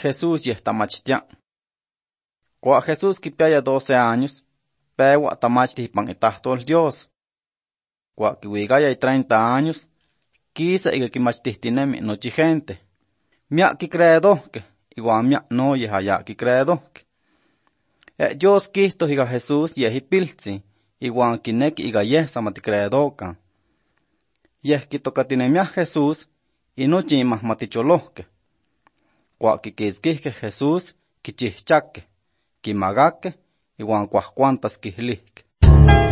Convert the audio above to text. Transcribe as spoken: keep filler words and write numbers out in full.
Jesús yehtamachtia. Cua Jesús kipiaya doce años, pewa tamachti pan itahtol Dios. Cua kiwigaya treinta años, quisa iga kimachtihtinemi nochi gente. Mia kicredohke, igual mia no yehaya kicredohke. E Dios quihto iga Jesús yehipiltzi, igual kineki iga yeh samaticredokan. Yeh kitocatinemiah Jesús, inochi imahmaticholohke. Cua kikitzquihke Jesús, kichihchaque, kimagaque, igual cuahcuantas kihlihke.